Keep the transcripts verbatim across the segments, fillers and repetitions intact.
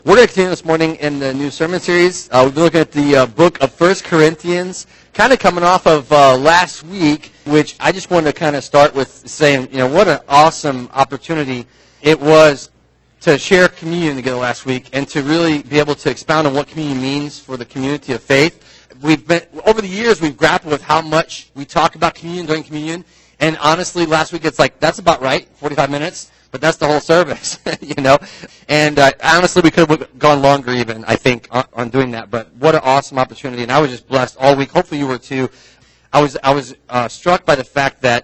We're going to continue this morning in the new sermon series. Uh, we've been looking at the uh, book of First Corinthians, kind of coming off of uh, last week, which I just wanted to kind of start with saying, you know, what an awesome opportunity it was to share communion together last week and to really be able to expound on what communion means for the community of faith. We've been, over the years, we've grappled with how much we talk about communion during communion, and honestly, last week it's like, that's about right, forty-five minutes. But that's the whole service, you know. And uh, honestly, we could have gone longer even, I think, on, on doing that. But what an awesome opportunity. And I was just blessed all week. Hopefully you were too. I was I was uh, struck by the fact that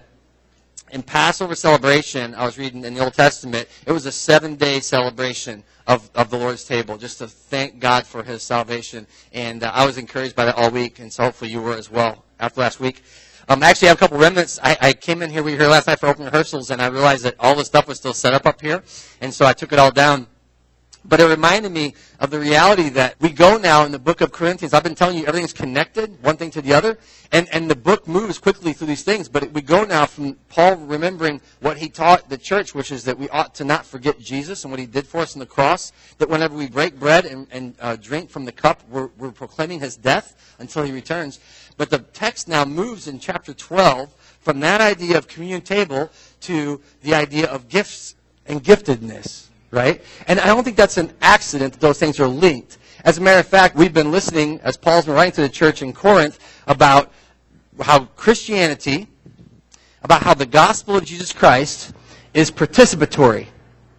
in Passover celebration, I was reading in the Old Testament, it was a seven-day celebration of, of the Lord's table, just to thank God for his salvation. And uh, I was encouraged by that all week, and so hopefully you were as well after last week. Um, actually, I have a couple remnants. I, I came in here, we were here last night for open rehearsals, and I realized that all the stuff was still set up up here, and so I took it all down. But it reminded me of the reality that we go now in the book of Corinthians. I've been telling you everything's connected, one thing to the other, and, and the book moves quickly through these things. But we go now from Paul remembering what he taught the church, which is that we ought to not forget Jesus and what he did for us on the cross, that whenever we break bread and, and uh, drink from the cup, we're, we're proclaiming his death until he returns. But the text now moves in chapter twelve from that idea of communion table to the idea of gifts and giftedness. Right? And I don't think that's an accident that those things are linked. As a matter of fact, we've been listening, as Paul's been writing to the church in Corinth, about how Christianity, about how the gospel of Jesus Christ is participatory.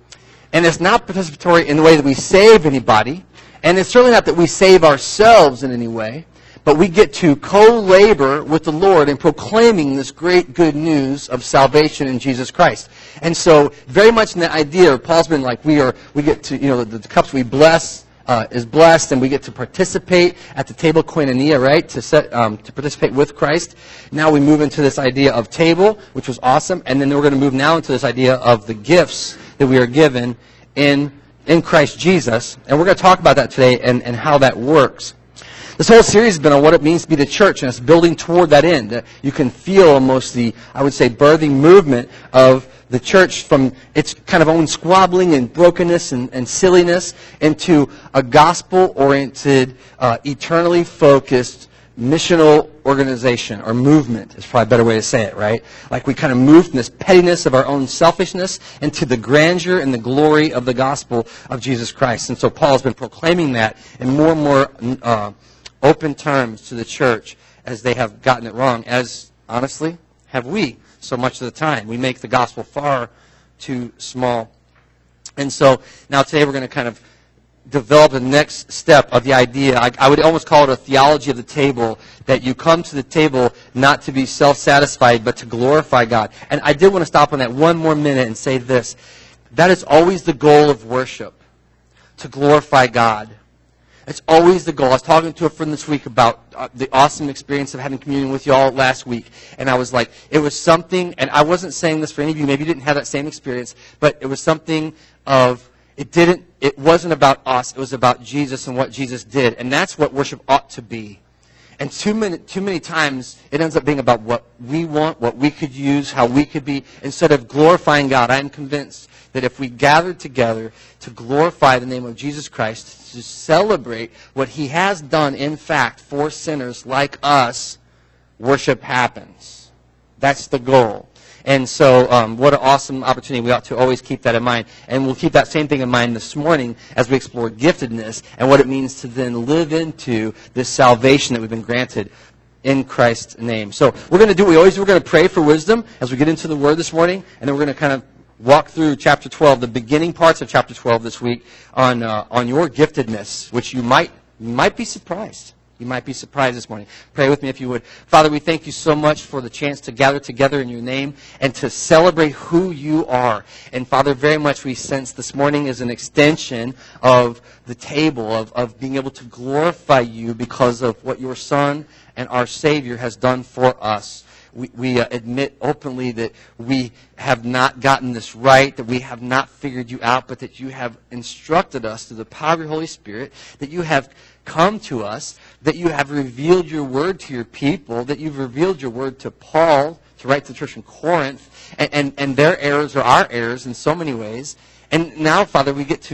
And it's not participatory in the way that we save anybody, and it's certainly not that we save ourselves in any way, but we get to co-labor with the Lord in proclaiming this great good news of salvation in Jesus Christ. And so, very much in that idea, Paul's been like, we are, we get to, you know, the, the cups we bless uh, is blessed, and we get to participate at the table koinonia, right? To set, um, to participate with Christ. Now we move into this idea of table, which was awesome, and then we're going to move now into this idea of the gifts that we are given in in Christ Jesus, and we're going to talk about that today and, and how that works. This whole series has been on what it means to be the church, and it's building toward that end. You can feel almost the, I would say, birthing movement of the church from its kind of own squabbling and brokenness and, and silliness into a gospel-oriented, uh, eternally focused, missional organization or movement is probably a better way to say it, right? Like we kind of move from this pettiness of our own selfishness into the grandeur and the glory of the gospel of Jesus Christ. And so Paul has been proclaiming that in more and more uh, open terms to the church as they have gotten it wrong, as, honestly, have we so much of the time. We make the gospel far too small. And so now today we're going to kind of develop the next step of the idea. I, I would almost call it a theology of the table, that you come to the table not to be self-satisfied, but to glorify God. And I did want to stop on that one more minute and say this. That is always the goal of worship, to glorify God. It's always the goal. I was talking to a friend this week about uh, the awesome experience of having communion with you all last week. And I was like, it was something, and I wasn't saying this for any of you, maybe you didn't have that same experience, but it was something of, it didn't, it wasn't about us, it was about Jesus and what Jesus did. And that's what worship ought to be. And too many, too many times, it ends up being about what we want, what we could use, how we could be, instead of glorifying God. I am convinced that if we gather together to glorify the name of Jesus Christ, to celebrate what he has done, in fact, for sinners like us, worship happens. That's the goal. And so um, what an awesome opportunity. We ought to always keep that in mind. And we'll keep that same thing in mind this morning as we explore giftedness and what it means to then live into this salvation that we've been granted in Christ's name. So we're going to do what we always do. We're going to pray for wisdom as we get into the Word this morning. And then we're going to kind of walk through chapter twelve, the beginning parts of chapter twelve this week on uh, on your giftedness, which you might you might be surprised. You might be surprised this morning. Pray with me if you would. Father, we thank you so much for the chance to gather together in your name and to celebrate who you are. And Father, very much we sense this morning is an extension of the table, of, of being able to glorify you because of what your Son and our Savior has done for us. We, we uh, admit openly that we have not gotten this right, that we have not figured you out, but that you have instructed us through the power of your Holy Spirit, that you have come to us, that you have revealed your word to your people, that you've revealed your word to Paul to write to the church in Corinth, and, and, and their errors are our errors in so many ways. And now, Father, we get to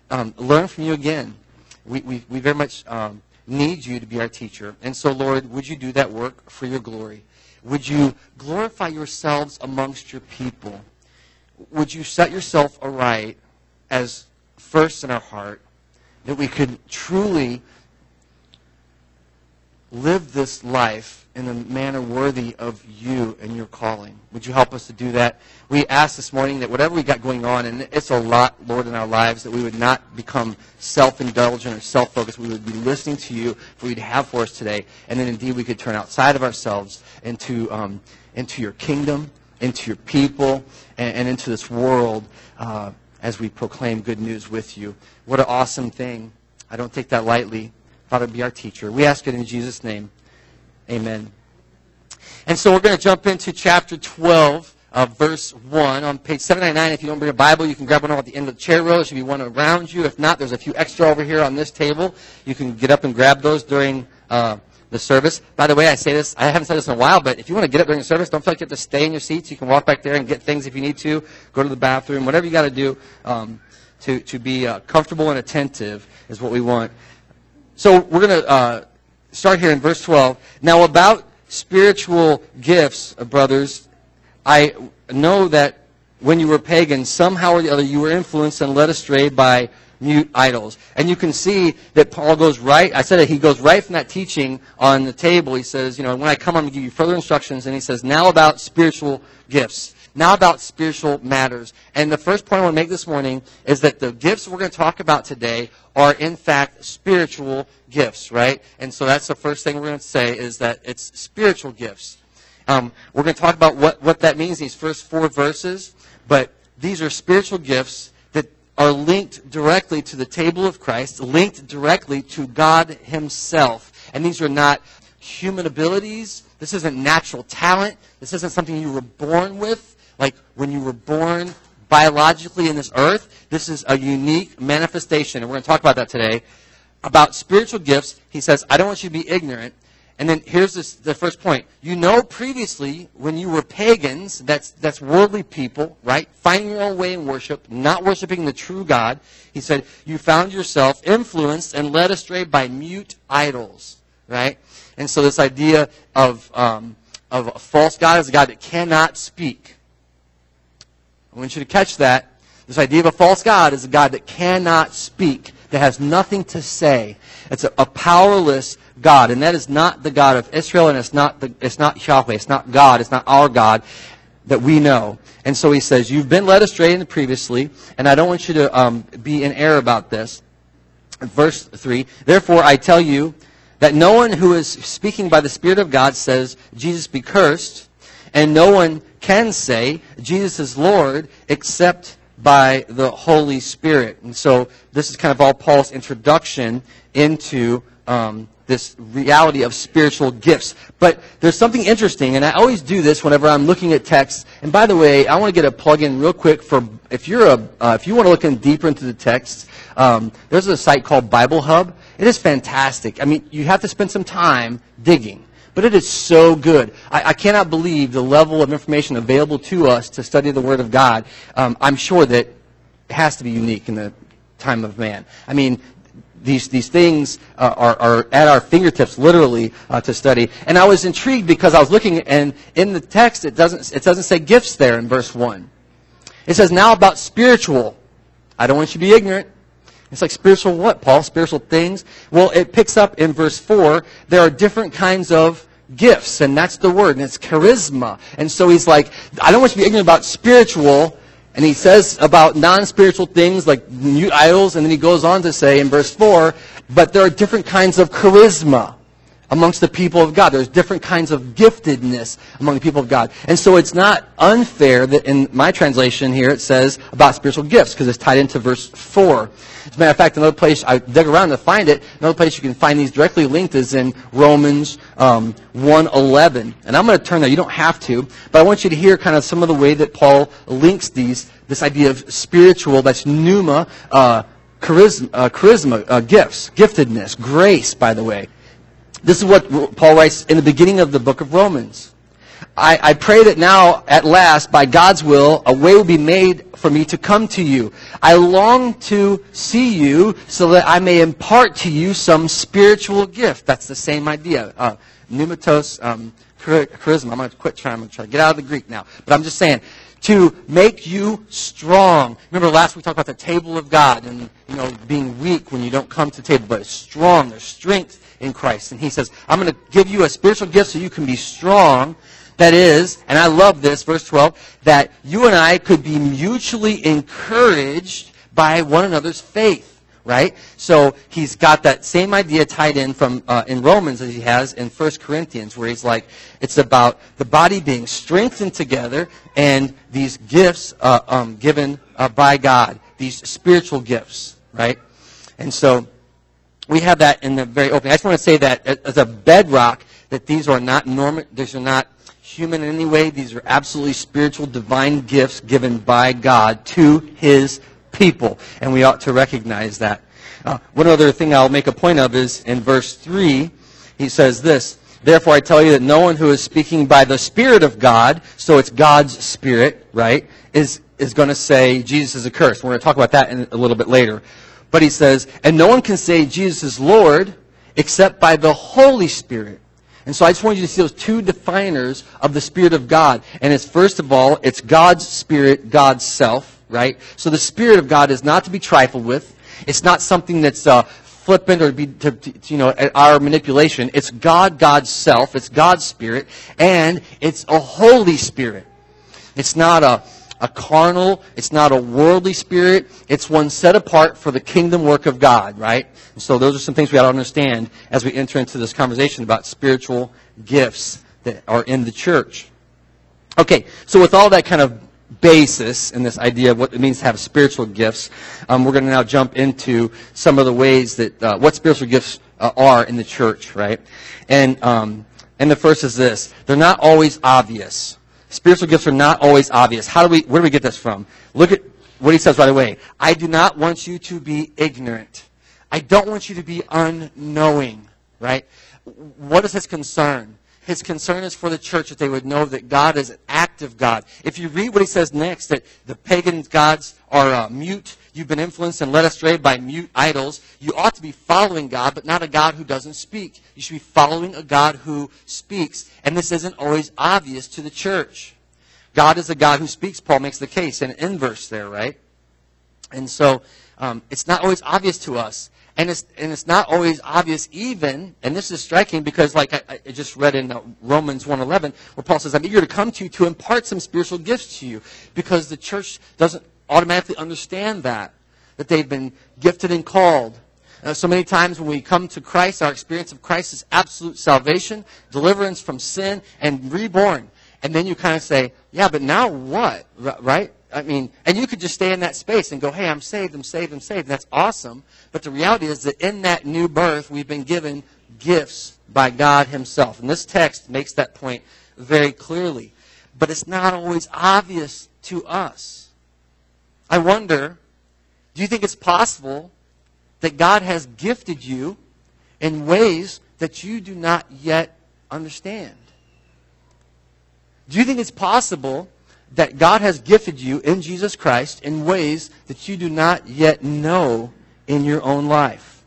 um, learn from you again. We, we, we very much um, need you to be our teacher. And so, Lord, would you do that work for your glory? Would you glorify yourselves amongst your people? Would you set yourself aright as first in our heart, that we could truly live this life in a manner worthy of you and your calling? Would you help us to do that? We ask this morning that whatever we got going on, and it's a lot, Lord, in our lives, that we would not become self-indulgent or self-focused. We would be listening to you for what you'd have for us today. And then indeed we could turn outside of ourselves into, um, into your kingdom, into your people, and, and into this world uh, as we proclaim good news with you. What an awesome thing. I don't take that lightly. Father, be our teacher. We ask it in Jesus' name. Amen. And so we're going to jump into chapter twelve, uh, verse one. On page seven ninety-nine, if you don't bring a Bible, you can grab one at the end of the chair row. There should be one around you. If not, there's a few extra over here on this table. You can get up and grab those during uh, the service. By the way, I say this, I haven't said this in a while, but if you want to get up during the service, don't feel like you have to stay in your seats. You can walk back there and get things if you need to. Go to the bathroom. Whatever you got to do um, to, to be uh, comfortable and attentive is what we want. So we're going to uh, start here in verse twelve. Now about spiritual gifts, uh, brothers, I know that when you were pagans, somehow or the other you were influenced and led astray by mute idols. And you can see that Paul goes right, I said that he goes right from that teaching on the table. He says, you know, when I come, I'm going to give you further instructions. And he says, now about spiritual gifts. Now about spiritual matters. And the first point I want to make this morning is that the gifts we're going to talk about today are in fact spiritual gifts, right? And so that's the first thing we're going to say is that it's spiritual gifts. Um, we're going to talk about what, what that means in these first four verses, but these are spiritual gifts that are linked directly to the table of Christ, linked directly to God himself. And these are not human abilities. This isn't natural talent. This isn't something you were born with. Like when you were born biologically in this earth, this is a unique manifestation. And we're going to talk about that today. About spiritual gifts, he says, I don't want you to be ignorant. And then here's this, the first point. You know previously when you were pagans, that's, that's worldly people, right? Finding your own way in worship, not worshiping the true God. He said, you found yourself influenced and led astray by mute idols, right? And so this idea of, um, of a false God is a God that cannot speak. I want you to catch that. This idea of a false God is a God that cannot speak, that has nothing to say. It's a, a powerless God, and that is not the God of Israel, and it's not the, it's not Yahweh, it's not God, it's not our God that we know. And so he says, you've been led astray in the previously, and I don't want you to um, be in error about this. Verse three, therefore I tell you that no one who is speaking by the Spirit of God says, Jesus be cursed, and no one can say, Jesus is Lord, except by the Holy Spirit. And so this is kind of all Paul's introduction into um, this reality of spiritual gifts. But there's something interesting, and I always do this whenever I'm looking at texts. And by the way, I want to get a plug-in real quick for if you're a uh, if you want to look in deeper into the text. Um, there's a site called Bible Hub. It is fantastic. I mean, you have to spend some time digging. But it is so good. I, I cannot believe the level of information available to us to study the Word of God. Um, I'm sure that it has to be unique in the time of man. I mean, these these things uh, are, are at our fingertips, literally, uh, to study. And I was intrigued because I was looking, and in the text it doesn't it doesn't say gifts there in verse one. It says now about spiritual. I don't want you to be ignorant. It's like spiritual what, Paul? Spiritual things? Well, it picks up in verse four. There are different kinds of gifts, and that's the word, and it's charisma. And so he's like, I don't want you to be ignorant about spiritual. And he says about non-spiritual things like mute idols, and then he goes on to say in verse four, but there are different kinds of charisma amongst the people of God. There's different kinds of giftedness among the people of God. And so it's not unfair that in my translation here it says about spiritual gifts, because it's tied into verse four. As a matter of fact, another place, I dug around to find it, another place you can find these directly linked is in Romans um, one eleven. And I'm going to turn there. You don't have to. But I want you to hear kind of some of the way that Paul links these, this idea of spiritual, that's pneuma, uh, charisma, uh, charisma uh, gifts, giftedness, grace, by the way. This is what Paul writes in the beginning of the book of Romans. I, I pray that now, at last, by God's will, a way will be made for me to come to you. I long to see you so that I may impart to you some spiritual gift. That's the same idea. Uh, pneumatos, um, charisma. I'm going to quit trying. I'm going to try to get out of the Greek now. But I'm just saying, to make you strong. Remember last week we talked about the table of God and, you know, being weak when you don't come to the table, but strong. There's strength in Christ. And he says, I'm going to give you a spiritual gift so you can be strong. That is, and I love this, verse twelve, that you and I could be mutually encouraged by one another's faith, right? So he's got that same idea tied in from uh, in Romans as he has in First Corinthians, where he's like, it's about the body being strengthened together and these gifts uh, um, given uh, by God, these spiritual gifts, right? And so we have that in the very opening. I just want to say that as a bedrock, that these are not normal, these are not human in any way. These are absolutely spiritual, divine gifts given by God to his people. And we ought to recognize that. Uh, one other thing I'll make a point of is in verse three, he says this, therefore I tell you that no one who is speaking by the Spirit of God, so it's God's Spirit, right, is, is going to say Jesus is accursed. We're going to talk about that in a little bit later. But he says, and no one can say Jesus is Lord except by the Holy Spirit. And so I just want you to see those two definers of the Spirit of God. And it's, first of all, it's God's Spirit, God's self, right? So the Spirit of God is not to be trifled with. It's not something that's uh, flippant or be, to, to, you know, our manipulation. It's God, God's self. It's God's Spirit. And it's a Holy Spirit. It's not a, a carnal, it's not a worldly spirit. It's one set apart for the kingdom work of God, right? And so those are some things we ought to understand as we enter into this conversation about spiritual gifts that are in the church. Okay, so with all that kind of basis in this idea of what it means to have spiritual gifts, um, we're going to now jump into some of the ways that uh, what spiritual gifts uh, are in the church, right? And um, and the first is this: they're not always obvious. Spiritual gifts are not always obvious. How do we? Where do we get this from? Look at what he says right away. I do not want you to be ignorant. I don't want you to be unknowing, right? What is his concern? His concern is for the church that they would know that God is an active God. If you read what he says next, that the pagan gods are uh, mute, you've been influenced and led astray by mute idols, you ought to be following God, but not a God who doesn't speak. You should be following a God who speaks. And this isn't always obvious to the church. God is a God who speaks, Paul makes the case, in an inverse there, right? And so um, it's not always obvious to us. And it's, and it's not always obvious even, and this is striking because like I, I just read in uh, Romans one eleven, where Paul says, I'm eager to come to you to impart some spiritual gifts to you, because the church doesn't automatically understand that, that they've been gifted and called. Uh, so many times when we come to Christ, our experience of Christ is absolute salvation, deliverance from sin, and reborn. And then you kind of say, yeah, but now what, right? I mean, and you could just stay in that space and go, hey, I'm saved, I'm saved, I'm saved. That's awesome. But the reality is that in that new birth, we've been given gifts by God himself. And this text makes that point very clearly. But it's not always obvious to us. I wonder, do you think it's possible that God has gifted you in ways that you do not yet understand? Do you think it's possible that God has gifted you in Jesus Christ in ways that you do not yet know in your own life?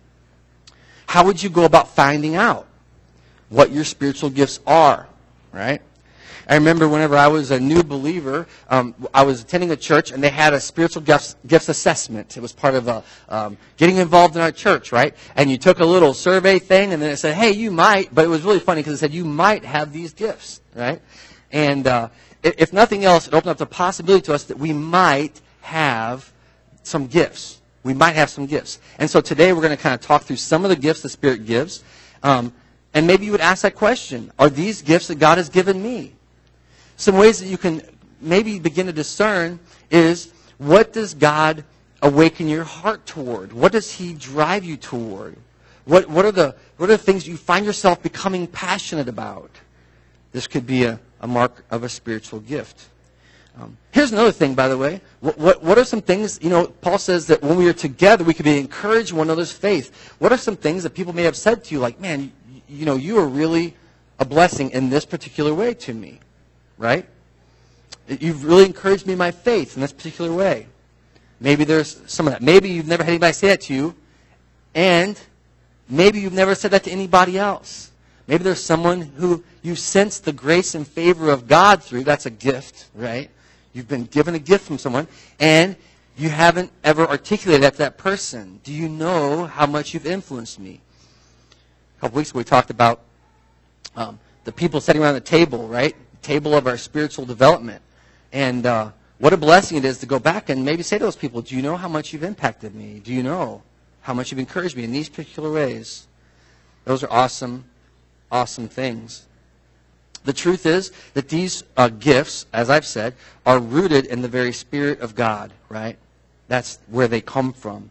How would you go about finding out what your spiritual gifts are, right? I remember whenever I was a new believer, um, I was attending a church and they had a spiritual gifts, gifts assessment. It was part of a, um, getting involved in our church, right? And you took a little survey thing and then it said, hey, you might, but it was really funny because it said you might have these gifts, right? And uh, if nothing else, it opened up the possibility to us that we might have some gifts. We might have some gifts. And so today we're going to kind of talk through some of the gifts the Spirit gives. Um, and maybe you would ask that question, are these gifts that God has given me? Some ways that you can maybe begin to discern is, what does God awaken your heart toward? What does he drive you toward? What, what, are, the, what are the things you find yourself becoming passionate about? This could be a, a mark of a spiritual gift. Um, here's another thing, by the way. What, what, what are some things, you know, Paul says that when we are together, we can be encouraged in one another's faith. What are some things that people may have said to you, like, man, you, you know, you are really a blessing in this particular way to me, right? You've really encouraged me in my faith in this particular way. Maybe there's some of that. Maybe you've never had anybody say that to you, and maybe you've never said that to anybody else. Maybe there's someone who you sense the grace and favor of God through. That's a gift, right? You've been given a gift from someone, and you haven't ever articulated that to that person. Do you know how much you've influenced me? A couple weeks ago we talked about um, the people sitting around the table, right? The table of our spiritual development. And uh, what a blessing it is to go back and maybe say to those people, do you know how much you've impacted me? Do you know how much you've encouraged me in these particular ways? Those are awesome, awesome things. The truth is that these uh, gifts, as I've said, are rooted in the very Spirit of God, right? That's where they come from.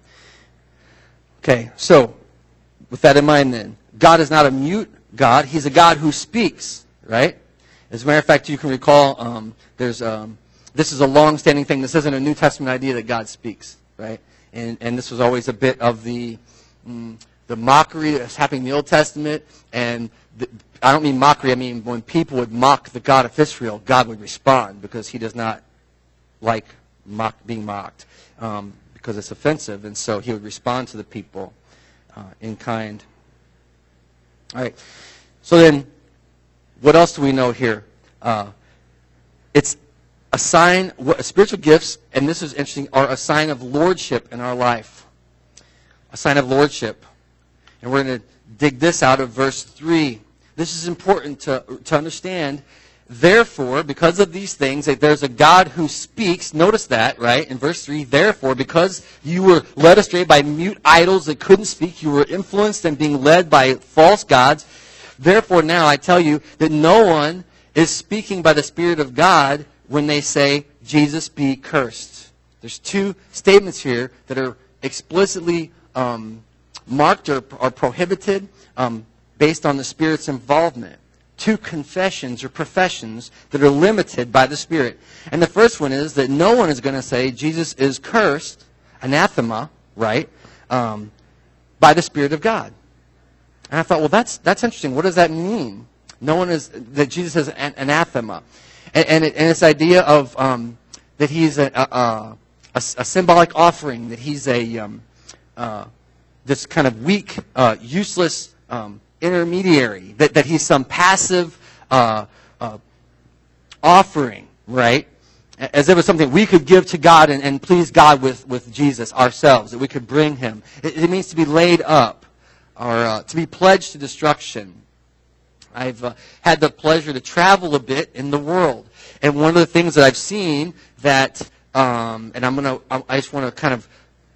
Okay, so with that in mind then, God is not a mute God. He's a God who speaks, right? As a matter of fact, you can recall um, there's um, this is a long-standing thing. This isn't a New Testament idea that God speaks, right? And and this was always a bit of the mm, the mockery that's happening in the Old Testament. And the, I don't mean mockery. I mean when people would mock the God of Israel, God would respond because He does not like mock, being mocked um, because it's offensive. And so He would respond to the people uh, in kind. All right. So then, what else do we know here? Uh, it's a sign, spiritual gifts, and this is interesting, are a sign of lordship in our life. A sign of lordship. And we're going to dig this out of verse three. This is important to, to understand. Therefore, because of these things, that there's a God who speaks. Notice that, right? In verse three, therefore, because you were led astray by mute idols that couldn't speak, you were influenced and being led by false gods. Therefore, now I tell you that no one is speaking by the Spirit of God when they say, Jesus be cursed. There's two statements here that are explicitly um, marked or, or prohibited um, based on the Spirit's involvement. Two confessions or professions that are limited by the Spirit. And the first one is that no one is going to say Jesus is cursed, anathema, right, um, by the Spirit of God. And I thought, well, that's that's interesting. What does that mean? No one is, that Jesus is an anathema. And, and, it, and this idea of um, that he's a, a, a, a symbolic offering, that he's a um, uh, this kind of weak, uh, useless um, intermediary, that, that he's some passive uh, uh, offering, right? As if it was something we could give to God and, and please God with, with Jesus ourselves, that we could bring Him. It, it means to be laid up, or uh, to be pledged to destruction. I've uh, had the pleasure to travel a bit in the world. And one of the things that I've seen that, um, and I'm gonna, I just want to kind of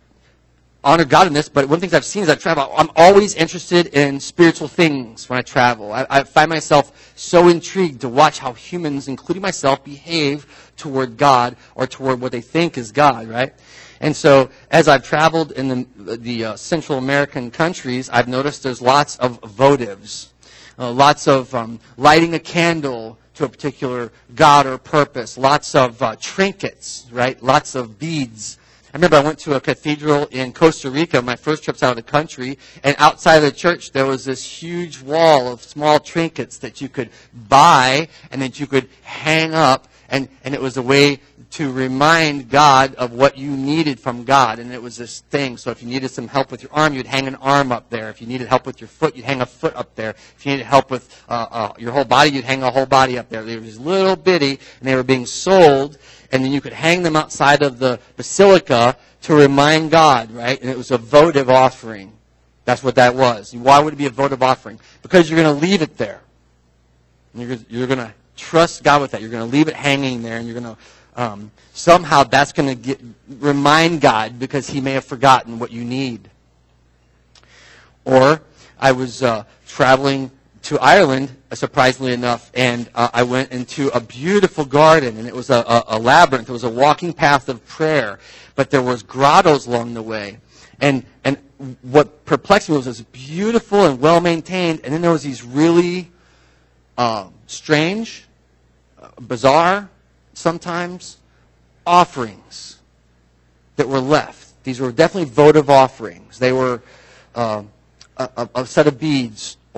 honor God in this, but one of the things I've seen as I travel, I'm always interested in spiritual things when I travel. I, I find myself so intrigued to watch how humans, including myself, behave toward God or toward what they think is God, right? And so as I've traveled in the, the uh, Central American countries, I've noticed there's lots of votives, uh, lots of um, lighting a candle to a particular god or purpose, lots of uh, trinkets, right? Lots of beads. I remember I went to a cathedral in Costa Rica, my first trips out of the country, and outside of the church there was this huge wall of small trinkets that you could buy and that you could hang up, and, and it was a way to remind God of what you needed from God. And it was this thing. So if you needed some help with your arm, you'd hang an arm up there. If you needed help with your foot, you'd hang a foot up there. If you needed help with uh, uh, your whole body, you'd hang a whole body up there. They were just little bitty, and they were being sold, and then you could hang them outside of the basilica to remind God, right? And it was a votive offering. That's what that was. Why would it be a votive offering? Because you're going to leave it there. You're, you're going to trust God with that. You're going to leave it hanging there, and you're going to Um, somehow that's going to get, remind God because He may have forgotten what you need. Or I was uh, traveling to Ireland, uh, surprisingly enough, and uh, I went into a beautiful garden, and it was a, a, a labyrinth. It was a walking path of prayer, but there was grottos along the way. And and what perplexed me was it was beautiful and well maintained, and then there was these really uh, strange, uh, bizarre, sometimes offerings that were left. These were definitely votive offerings. They were uh, a, a set of beads or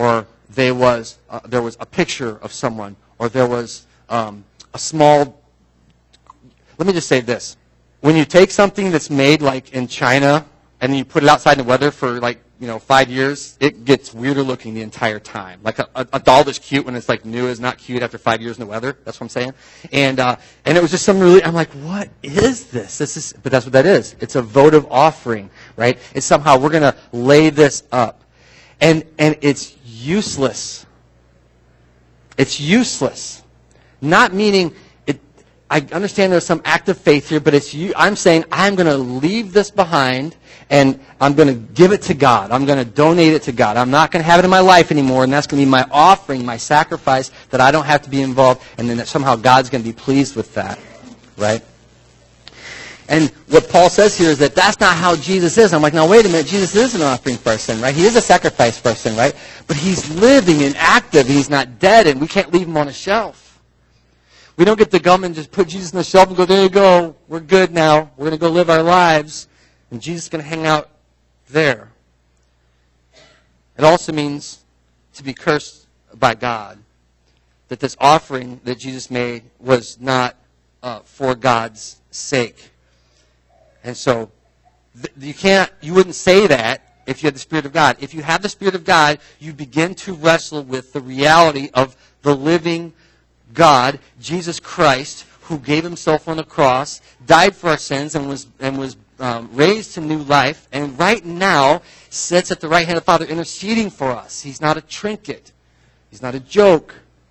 there was uh, there was a picture of someone, or there was um, a small. Let me just say this: when you take something that's made like in China and then you put it outside in the weather for like you know five years, it gets weirder looking the entire time. Like a, a, a doll that's cute when it's like new is not cute after five years in the weather. That's what I'm saying. And uh, and it was just some really. I'm like, what is this? This is, but that's what that is. It's a votive offering, right? It's somehow we're gonna lay this up, and and it's useless. It's useless. Not meaning it. I understand there's some act of faith here, but it's you. I'm saying I'm going to leave this behind, and I'm going to give it to God. I'm going to donate it to God. I'm not going to have it in my life anymore, and that's going to be my offering, my sacrifice, that I don't have to be involved, and then that somehow God's going to be pleased with that, right? And what Paul says here is that that's not how Jesus is. I'm like, now wait a minute, Jesus is an offering for our sin, right? He is a sacrifice for our sin, right? But he's living and active, and he's not dead, and we can't leave him on a shelf. We don't get to come and just put Jesus on the shelf and go, there you go, we're good now. We're going to go live our lives, and Jesus is going to hang out there. It also means to be cursed by God, that this offering that Jesus made was not uh, for God's sake. And so th- you can't, you wouldn't say that if you had the Spirit of God. If you have the Spirit of God, you begin to wrestle with the reality of the living God, Jesus Christ, who gave himself on the cross, died for our sins, and was and was um, raised to new life, and right now sits at the right hand of the Father interceding for us. He's not a trinket. He's not a joke.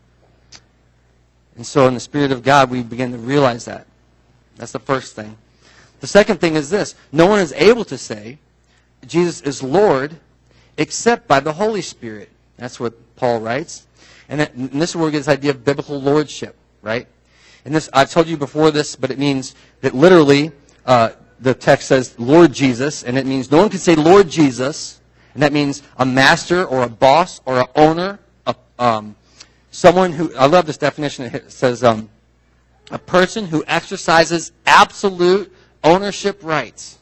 And so in the Spirit of God, we begin to realize that. That's the first thing. The second thing is this. No one is able to say Jesus is Lord except by the Holy Spirit. That's what Paul writes. And, that, and this is where we get this idea of biblical lordship, right? And this, I've told you before this, but it means that literally uh, the text says Lord Jesus, and it means no one can say Lord Jesus, and that means a master or a boss or an owner, a, um, someone who, I love this definition, it says um, a person who exercises absolute ownership rights.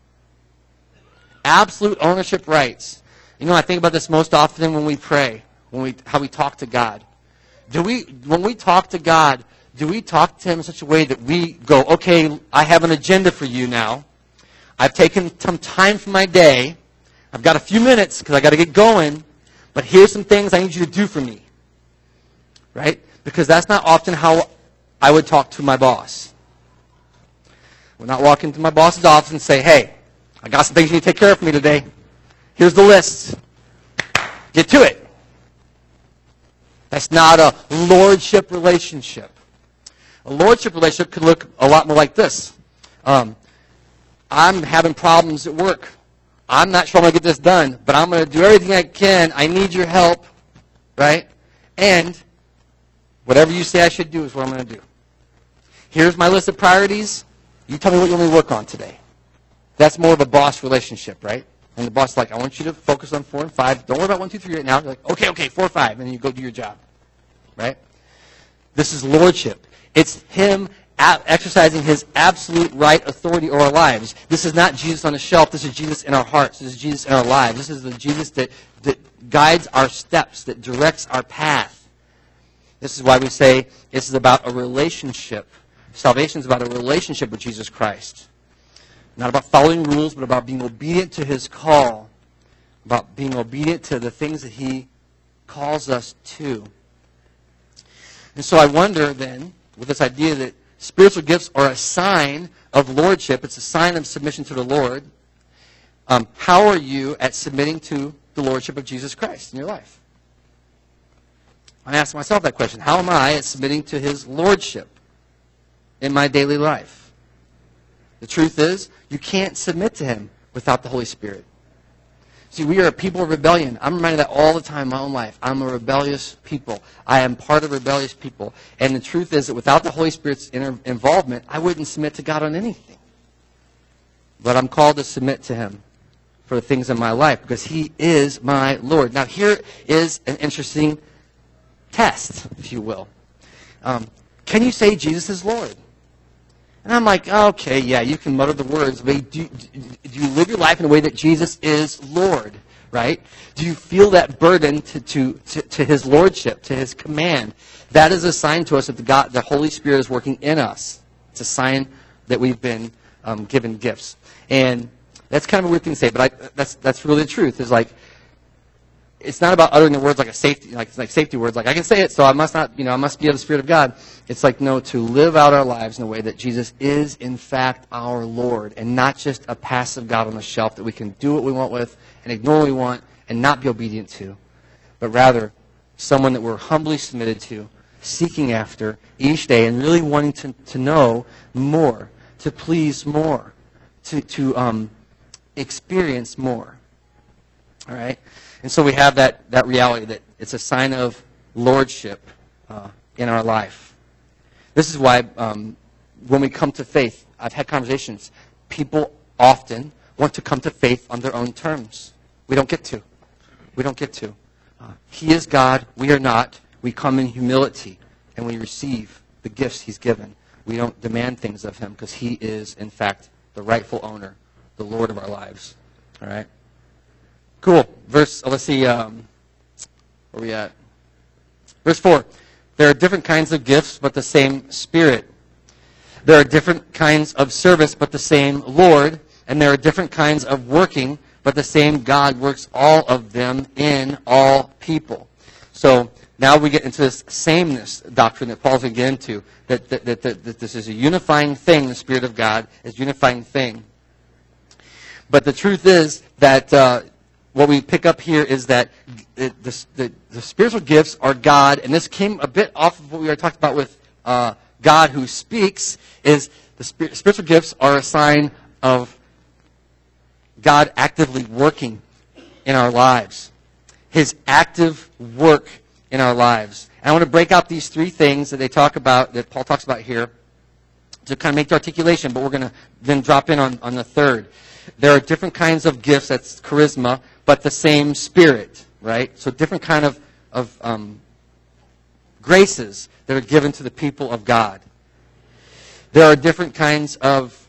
Absolute ownership rights. You know, I think about this most often when we pray, when we how we talk to God. Do we, when we talk to God, do we talk to him in such a way that we go, okay, I have an agenda for you now. I've taken some time from my day. I've got a few minutes because I got to get going. But here's some things I need you to do for me. Right? Because that's not often how I would talk to my boss. I would not walk into my boss's office and say, hey, I got some things you need to take care of for me today. Here's the list. Get to it. That's not a lordship relationship. A lordship relationship could look a lot more like this. Um, I'm having problems at work. I'm not sure I'm going to get this done, but I'm going to do everything I can. I need your help, right? And whatever you say I should do is what I'm going to do. Here's my list of priorities. You tell me what you want me to work on today. That's more of a boss relationship, right? And the boss is like, I want you to focus on four and five. Don't worry about one, two, three right now. You're like, okay, okay, four, or five. And then you go do your job, right? This is lordship. It's him exercising his absolute right authority over our lives. This is not Jesus on a shelf. This is Jesus in our hearts. This is Jesus in our lives. This is the Jesus that, that guides our steps, that directs our path. This is why we say this is about a relationship. Salvation is about a relationship with Jesus Christ. Not about following rules, but about being obedient to his call. About being obedient to the things that he calls us to. And so I wonder then, with this idea that spiritual gifts are a sign of lordship, it's a sign of submission to the Lord, um, how are you at submitting to the lordship of Jesus Christ in your life? I ask myself that question. How am I at submitting to his lordship in my daily life? The truth is, you can't submit to him without the Holy Spirit. See, we are a people of rebellion. I'm reminded of that all the time in my own life. I'm a rebellious people. I am part of rebellious people. And the truth is that without the Holy Spirit's inter- involvement, I wouldn't submit to God on anything. But I'm called to submit to him for the things in my life because he is my Lord. Now, here is an interesting test, if you will. Um, can you say Jesus is Lord? And I'm like, okay, yeah, you can mutter the words, but do, do you live your life in a way that Jesus is Lord? right? Do you feel that burden to, to, to, to his lordship, to his command? That is a sign to us that the, God, the Holy Spirit is working in us. It's a sign that we've been um, given gifts. And that's kind of a weird thing to say, but I, that's that's really the truth. Is like, it's not about uttering the words like a safety, like like safety words. Like I can say it, so I must not, you know, I must be of the Spirit of God. It's like, no, to live out our lives in a way that Jesus is in fact our Lord, and not just a passive God on the shelf that we can do what we want with and ignore what we want and not be obedient to, but rather someone that we're humbly submitted to, seeking after each day, and really wanting to to know more, to please more, to to um. experience more. All right? And so we have that, that reality that it's a sign of lordship uh, in our life. This is why um, when we come to faith, I've had conversations, people often want to come to faith on their own terms. We don't get to. We don't get to. Uh, he is God. We are not. We come in humility, and we receive the gifts he's given. We don't demand things of him because he is, in fact, the rightful owner, the Lord of our lives. All right? Cool. Verse, oh, let's see, um, where are we at? Verse four. There are different kinds of gifts, but the same Spirit. There are different kinds of service, but the same Lord. And there are different kinds of working, but the same God works all of them in all people. So now we get into this sameness doctrine that Paul's going to get into, that, that, that, that, that this is a unifying thing, the Spirit of God is a unifying thing. But the truth is that uh, what we pick up here is that the, the, the, the spiritual gifts are God, and this came a bit off of what we were talking about with uh, God who speaks, is the spirit, spiritual gifts are a sign of God actively working in our lives. His active work in our lives. And I want to break out these three things that they talk about, that Paul talks about here, to kind of make the articulation, but we're going to then drop in on, on the third. There are different kinds of gifts, that's charisma, but the same Spirit, right? So different kind of, of um, graces that are given to the people of God. There are different kinds of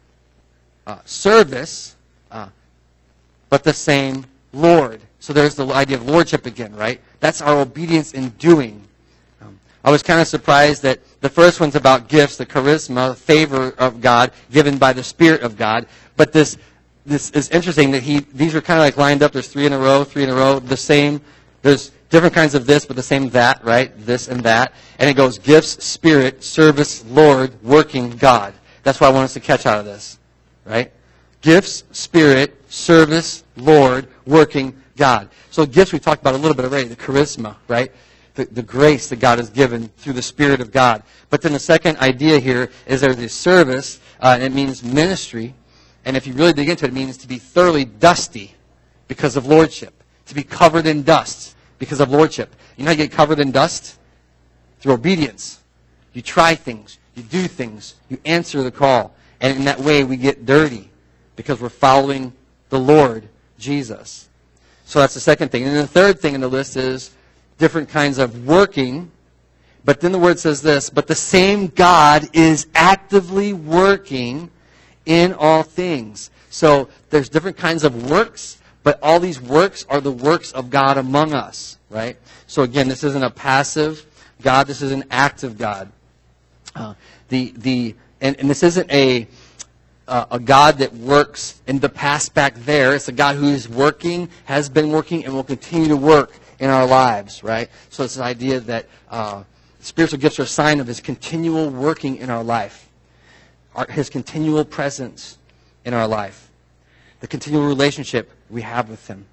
uh, service, uh, but the same Lord. So there's the idea of lordship again, right? That's our obedience in doing. Um, I was kind of surprised that the first one's about gifts, the charisma, the favor of God, given by the Spirit of God. But this this is interesting that he these are kind of like lined up. There's three in a row, three in a row, the same. There's different kinds of this, but the same that, right? This and that. And it goes gifts, Spirit, service, Lord, working, God. That's what I want us to catch out of this, right? Gifts, Spirit, service, Lord, working, God. So gifts we talked about a little bit already, the charisma, right? The, the grace that God has given through the Spirit of God. But then the second idea here is there's this service, uh, and it means ministry. And if you really dig into it, it means to be thoroughly dusty because of lordship. To be covered in dust because of lordship. You know how you get covered in dust? Through obedience. You try things. You do things. You answer the call. And in that way we get dirty because we're following the Lord Jesus. So that's the second thing. And then the third thing in the list is different kinds of working. But then the word says this, but the same God is actively working in all things. So there's different kinds of works, but all these works are the works of God among us, right? So again, this isn't a passive God, this is an active God. Uh, the the and, and this isn't a uh, a God that works in the past back there. It's a God who is working, has been working, and will continue to work in our lives, right? So it's this idea that uh, spiritual gifts are a sign of his continual working in our life. Our, his continual presence in our life. The continual relationship we have with him.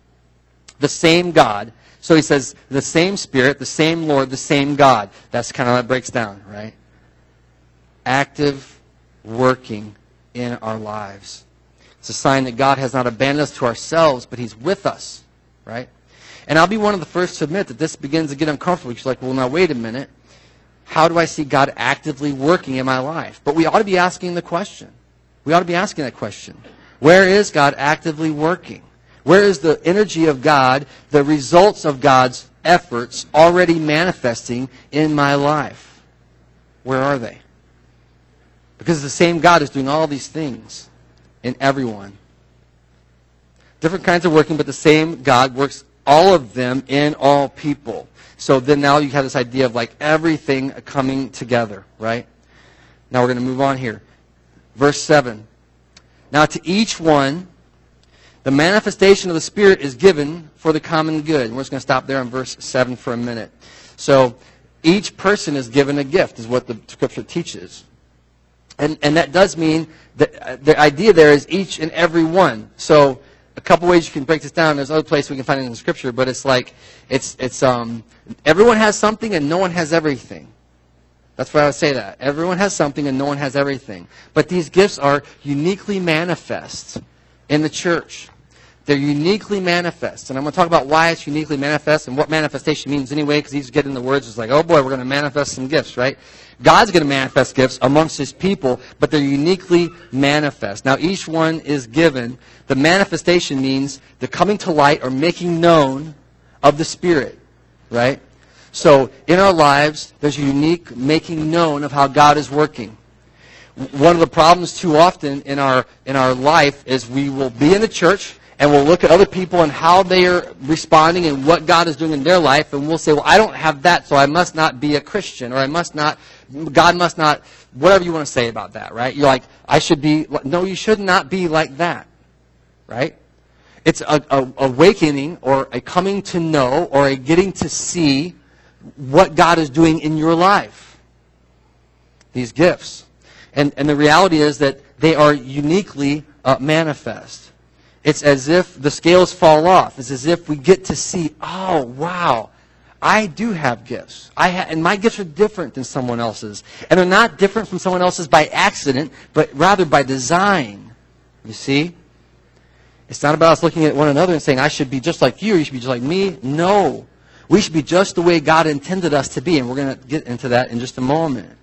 The same God. So he says, the same Spirit, the same Lord, the same God. That's kind of how it breaks down, right? Active working in our lives. It's a sign that God has not abandoned us to ourselves, but he's with us, right? And I'll be one of the first to admit that this begins to get uncomfortable. You're like, well, now wait a minute. How do I see God actively working in my life? But we ought to be asking the question. We ought to be asking that question. Where is God actively working? Where is the energy of God, the results of God's efforts already manifesting in my life? Where are they? Because the same God is doing all these things in everyone. different kinds of working, but the same God works all of them in all people. So then now you have this idea of like everything coming together, right? Now we're going to move on here. Verse seven. Now to each one, the manifestation of the Spirit is given for the common good. And we're just going to stop there on verse seven for a minute. So each person is given a gift, is what the Scripture teaches. And, and that does mean that the idea there is each and every one. So a couple ways you can break this down. There's other places we can find it in the Scripture, but it's like it's it's um everyone has something and no one has everything. That's why I would say that. Everyone has something and no one has everything. But these gifts are uniquely manifest in the church. They're uniquely manifest. And I'm going to talk about why it's uniquely manifest and what manifestation means anyway, because these get in the words. It's like, oh boy, we're going to manifest some gifts, right? God's going to manifest gifts amongst His people, but they're uniquely manifest. Now, each one is given. The manifestation means the coming to light or making known of the Spirit, right? So, in our lives, there's a unique making known of how God is working. One of the problems too often in our in our life is we will be in the church and we'll look at other people and how they are responding and what God is doing in their life, and we'll say, well, I don't have that, so I must not be a Christian, or I must not, God must not, whatever you want to say about that, right? You're like, I should be, no, you should not be like that, right? It's a, a awakening or a coming to know or a getting to see what God is doing in your life. These gifts. And, and the reality is that they are uniquely uh, manifest. It's as if the scales fall off. It's as if we get to see, oh, wow, I do have gifts. I ha- and my gifts are different than someone else's. And they're not different from someone else's by accident, but rather by design. You see? It's not about us looking at one another and saying, I should be just like you, or you should be just like me. No. We should be just the way God intended us to be, and we're going to get into that in just a moment.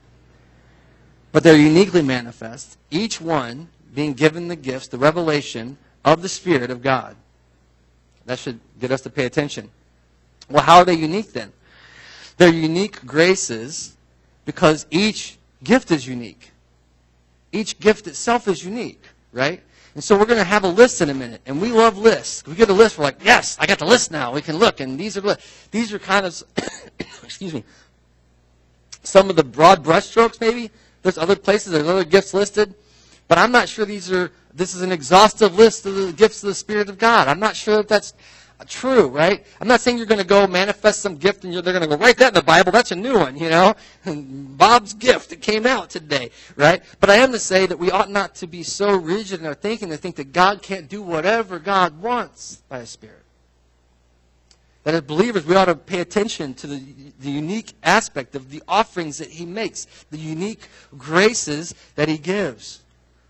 But they're uniquely manifest, each one being given the gifts, the revelation of the Spirit of God. That should get us to pay attention. Well, how are they unique then? They're unique graces because each gift is unique. Each gift itself is unique, right? And so we're going to have a list in a minute, and we love lists. We get a list, we're like, yes, I got the list now. We can look, and these are these are kind of, excuse me, some of the broad brushstrokes maybe. There's other places, there's other gifts listed, but I'm not sure these are, this is an exhaustive list of the gifts of the Spirit of God. I'm not sure if that's true, right? I'm not saying you're going to go manifest some gift and you're, they're going to go, write that in the Bible, that's a new one, you know? Bob's gift, it came out today, right? But I am to say that we ought not to be so rigid in our thinking to think that God can't do whatever God wants by His Spirit. That as believers, we ought to pay attention to the, the unique aspect of the offerings that He makes, the unique graces that He gives.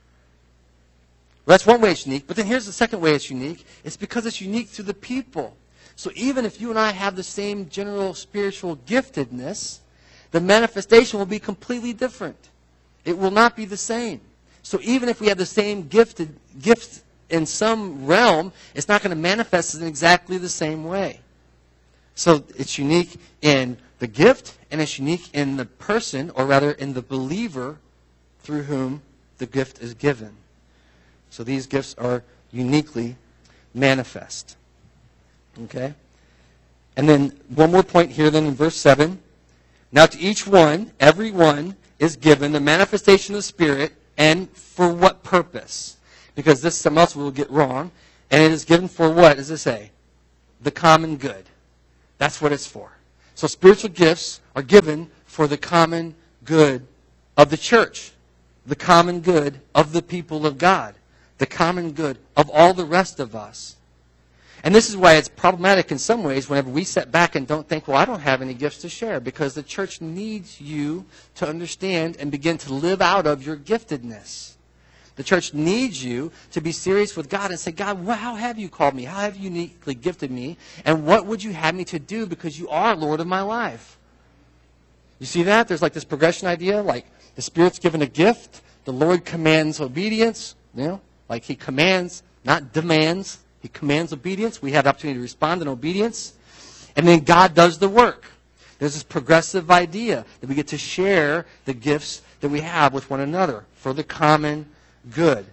Well, that's one way it's unique, but then here's the second way it's unique. It's because it's unique to the people. So even if you and I have the same general spiritual giftedness, the manifestation will be completely different. It will not be the same. So even if we have the same gifted gift in some realm, it's not going to manifest in exactly the same way. So it's unique in the gift, and it's unique in the person, or rather in the believer through whom the gift is given. So these gifts are uniquely manifest. Okay? And then one more point here then in verse seven. Now to each one, every one is given the manifestation of the Spirit, and for what purpose? Because this something else we'll get wrong. And it is given for what does it say? The common good. That's what it's for. So spiritual gifts are given for the common good of the church, the common good of the people of God, the common good of all the rest of us. And this is why it's problematic in some ways whenever we sit back and don't think, well, I don't have any gifts to share, because the church needs you to understand and begin to live out of your giftedness. The church needs you to be serious with God and say, God, well, how have you called me? How have you uniquely gifted me? And what would you have me to do, because you are Lord of my life? You see that? There's like this progression idea, like the Spirit's given a gift, the Lord commands obedience, you know, like He commands, not demands. He commands obedience. We have the opportunity to respond in obedience. And then God does the work. There's this progressive idea that we get to share the gifts that we have with one another for the common good.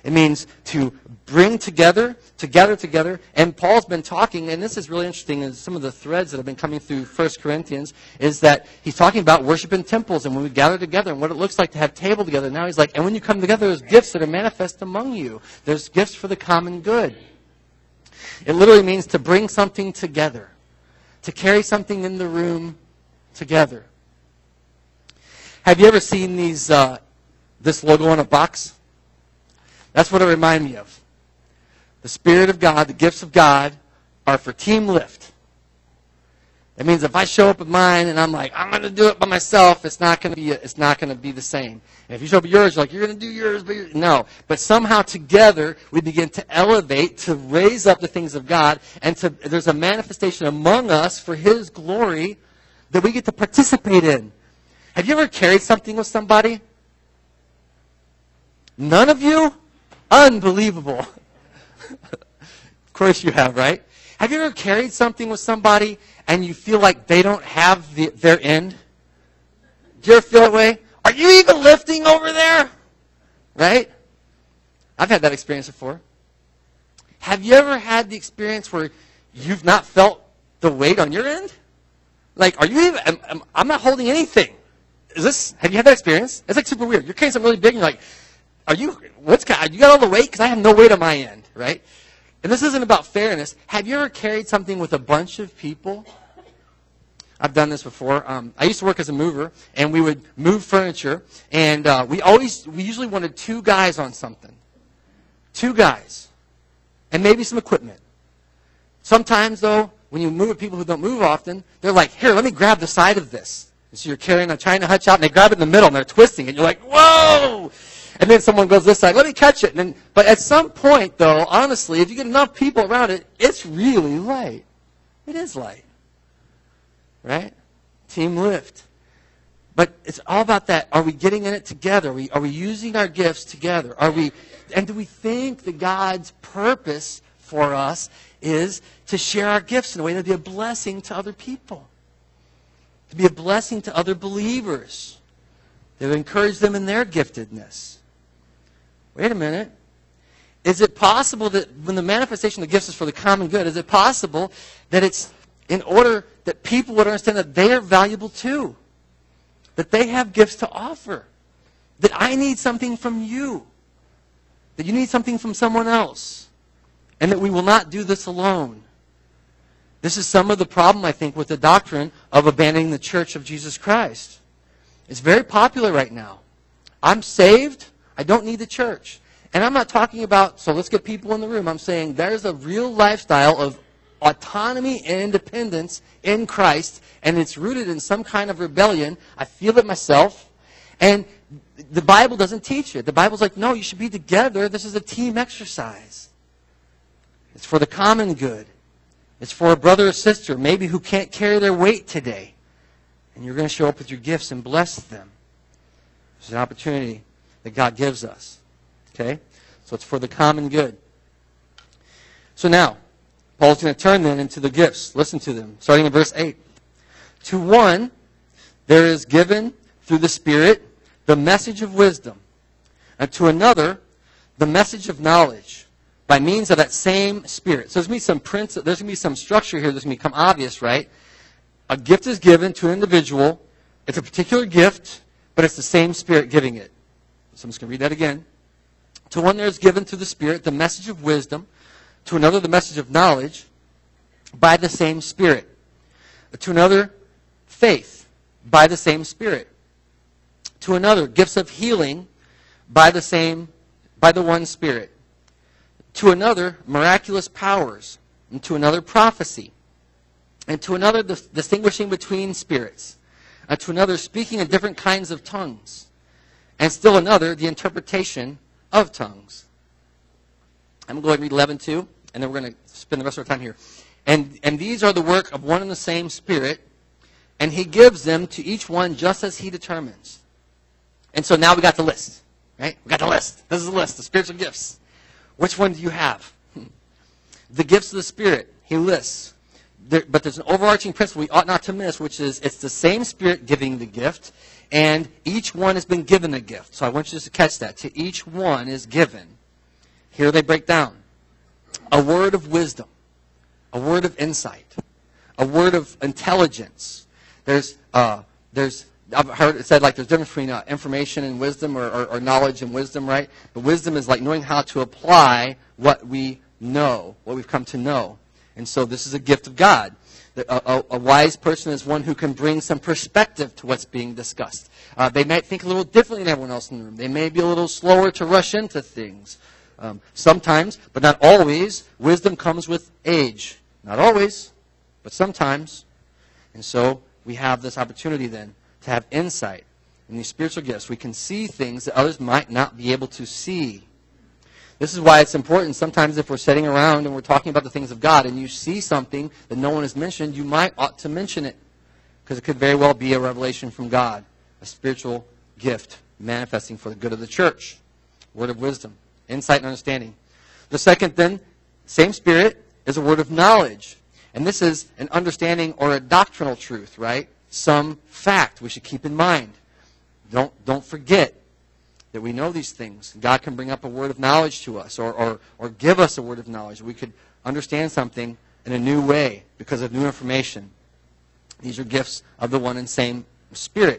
It means to bring together, to gather together. And Paul's been talking, and this is really interesting, and some of the threads that have been coming through First Corinthians is that he's talking about worship in temples and when we gather together and what it looks like to have table together. Now he's like, and when you come together, there's gifts that are manifest among you. There's gifts for the common good. It literally means to bring something together, to carry something in the room together. Have you ever seen these, uh, this logo on a box? That's what it reminds me of. The Spirit of God, the gifts of God, are for team lift. That means if I show up with mine and I'm like, I'm going to do it by myself, it's not going to be it's not going to be the same. And if you show up with yours, you're like, you're going to do yours, but you're, no. But somehow together we begin to elevate, to raise up the things of God, and to, there's a manifestation among us for His glory that we get to participate in. Have you ever carried something with somebody? None of you? Unbelievable. Of course you have, right? Have you ever carried something with somebody and you feel like they don't have the, their end? Do you ever feel that way? Are you even lifting over there? Right? I've had that experience before. Have you ever had the experience where you've not felt the weight on your end? Like, are you even, I'm, I'm, I'm not holding anything. Is this, have you had that experience? It's like super weird. You're carrying something really big and you're like, are you, what's, you got all the weight? Because I have no weight on my end, right? And this isn't about fairness. Have you ever carried something with a bunch of people? I've done this before. Um, I used to work as a mover, and we would move furniture, and uh, we always, we usually wanted two guys on something. Two guys. And maybe some equipment. Sometimes, though, when you move with people who don't move often, they're like, here, let me grab the side of this. And so you're carrying a China hutch out, and they grab it in the middle, and they're twisting it. And you're like, whoa! And then someone goes this side, let me catch it. And then, but at some point, though, honestly, if you get enough people around it, it's really light. It is light. Right? Team lift. But it's all about that. Are we getting in it together? Are we, are we using our gifts together? Are we, and do we think that God's purpose for us is to share our gifts in a way that will be a blessing to other people? To be a blessing to other believers. That will encourage them in their giftedness. Wait a minute. Is it possible that when the manifestation of the gifts is for the common good, is it possible that it's in order that people would understand that they are valuable too? That they have gifts to offer? That I need something from you? That you need something from someone else? And that we will not do this alone? This is some of the problem, I think, with the doctrine of abandoning the church of Jesus Christ. It's very popular right now. I'm saved. I don't need the church. And I'm not talking about, so let's get people in the room. I'm saying there's a real lifestyle of autonomy and independence in Christ, and it's rooted in some kind of rebellion. I feel it myself. And the Bible doesn't teach it. The Bible's like, no, you should be together. This is a team exercise. It's for the common good. It's for a brother or sister, maybe who can't carry their weight today. And you're going to show up with your gifts and bless them. It's an opportunity that God gives us. Okay? So it's for the common good. So now, Paul's going to turn then into the gifts. Listen to them. Starting in verse eight. To one, there is given through the Spirit the message of wisdom. And to another, the message of knowledge by means of that same Spirit. So there's going to be some prints, there's going to be some structure here that's going to become obvious, right? A gift is given to an individual. It's a particular gift, but it's the same Spirit giving it. So I'm just going to read that again. To one there is given through the Spirit the message of wisdom. To another the message of knowledge by the same Spirit. To another faith by the same Spirit. To another gifts of healing by the same, by the one Spirit. To another miraculous powers. And to another prophecy. And to another distinguishing between spirits. And to another speaking in different kinds of tongues. And still another, the interpretation of tongues. I'm going to go ahead and read eleven too, and then we're going to spend the rest of our time here. And, and these are the work of one and the same Spirit, and He gives them to each one just as He determines. And so now we got the list, right? We got the list. This is the list, the spiritual gifts. Which one do you have? The gifts of the Spirit, He lists. There, but there's an overarching principle we ought not to miss, which is it's the same Spirit giving the gift, and each one has been given a gift. So I want you just to catch that. To each one is given Here they break down. A word of wisdom, a word of insight, a word of intelligence. There's, uh, there's, I've heard it said like there's a difference between uh, information and wisdom, or, or, or knowledge and wisdom, right? But wisdom is like knowing how to apply what we know, what we've come to know. And so this is a gift of God. A, a, a wise person is one who can bring some perspective to what's being discussed. Uh, they might think a little differently than everyone else in the room. They may be a little slower to rush into things. Um, sometimes, but not always, wisdom comes with age. Not always, but sometimes. And so we have this opportunity then to have insight in these spiritual gifts. We can see things that others might not be able to see. This is why it's important sometimes if we're sitting around and we're talking about the things of God and you see something that no one has mentioned, you might ought to mention it, because it could very well be a revelation from God, a spiritual gift manifesting for the good of the church. Word of wisdom, insight and understanding. The second then, same spirit, is a word of knowledge. And this is an understanding or a doctrinal truth, right? Some fact we should keep in mind. Don't, don't forget that we know these things. God can bring up a word of knowledge to us, or, or, or give us a word of knowledge. We could understand something in a new way because of new information. These are gifts of the one and same Spirit.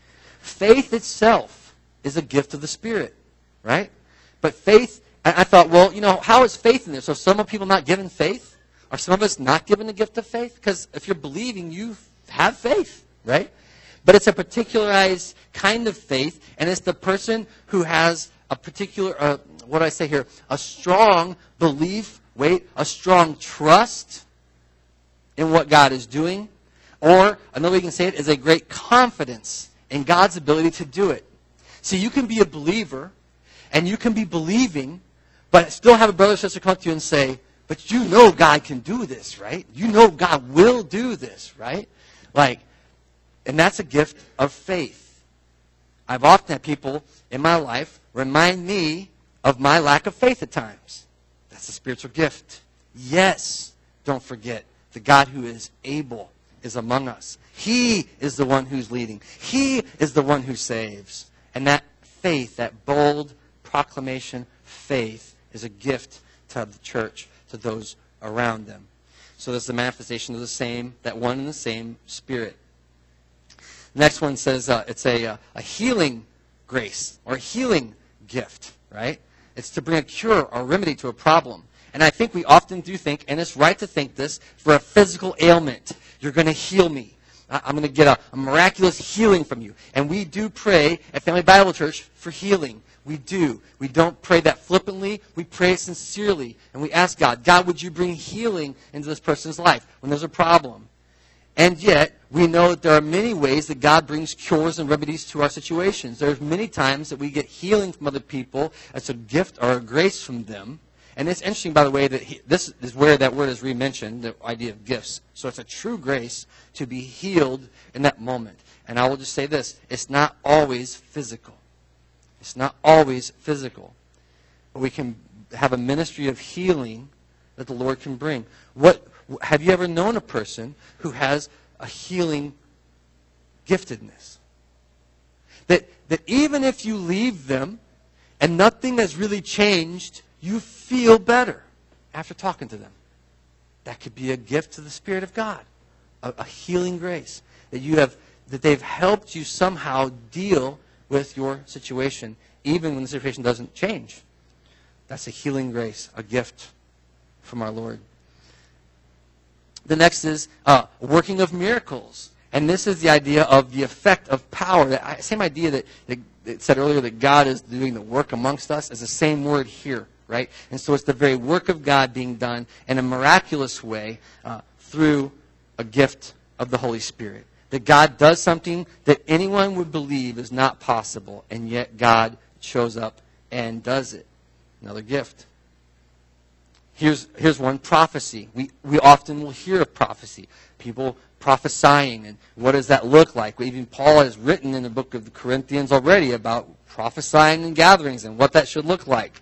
Faith itself is a gift of the Spirit, right? But faith, I, I thought, well, you know, how is faith in there? So some of people not given faith? Are some of us not given the gift of faith? Because if you're believing, you have faith, right? But it's a particularized kind of faith, and it's the person who has a particular, uh, what do I say here, a strong belief, wait, a strong trust in what God is doing, or another way you can say it is a great confidence in God's ability to do it. See, you can be a believer, and you can be believing, but still have a brother or sister come up to you and say, but you know God can do this, right? You know God will do this, right? Like, and that's a gift of faith. I've often had people in my life remind me of my lack of faith at times. That's a spiritual gift. Yes, don't forget, the God who is able is among us. He is the one who's leading. He is the one who saves. And that faith, that bold proclamation faith, is a gift to the church, to those around them. So there's the manifestation of the same, that one and the same Spirit. The next one says uh, it's a, uh, a healing grace, or a healing gift, right? It's to bring a cure or remedy to a problem. And I think we often do think, and it's right to think this, for a physical ailment, you're going to heal me. I'm going to get a, a miraculous healing from you. And we do pray at Family Bible Church for healing. We do. We don't pray that flippantly. We pray sincerely. And we ask God, God, would you bring healing into this person's life when there's a problem? And yet, we know that there are many ways that God brings cures and remedies to our situations. There's many times that we get healing from other people as a gift or a grace from them. And it's interesting, by the way, that he, this is where that word is re-mentioned, the idea of gifts. So it's a true grace to be healed in that moment. And I will just say this, it's not always physical. It's not always physical. But we can have a ministry of healing that the Lord can bring. What have you ever known a person who has a healing giftedness? That, that even if you leave them and nothing has really changed, you feel better after talking to them. That could be a gift to the Spirit of God, a, a healing grace that you have, that they've helped you somehow deal with your situation, even when the situation doesn't change. That's a healing grace, a gift from our Lord. The next is uh, working of miracles. And this is the idea of the effect of power. That same idea that, that it said earlier that God is doing the work amongst us is the same word here, right? And so it's the very work of God being done in a miraculous way uh, through a gift of the Holy Spirit. That God does something that anyone would believe is not possible, and yet God shows up and does it. Another gift. Here's, here's one, prophecy. We, we often will hear of prophecy. People prophesying, and what does that look like? Even Paul has written in the book of the Corinthians already about prophesying in gatherings and what that should look like.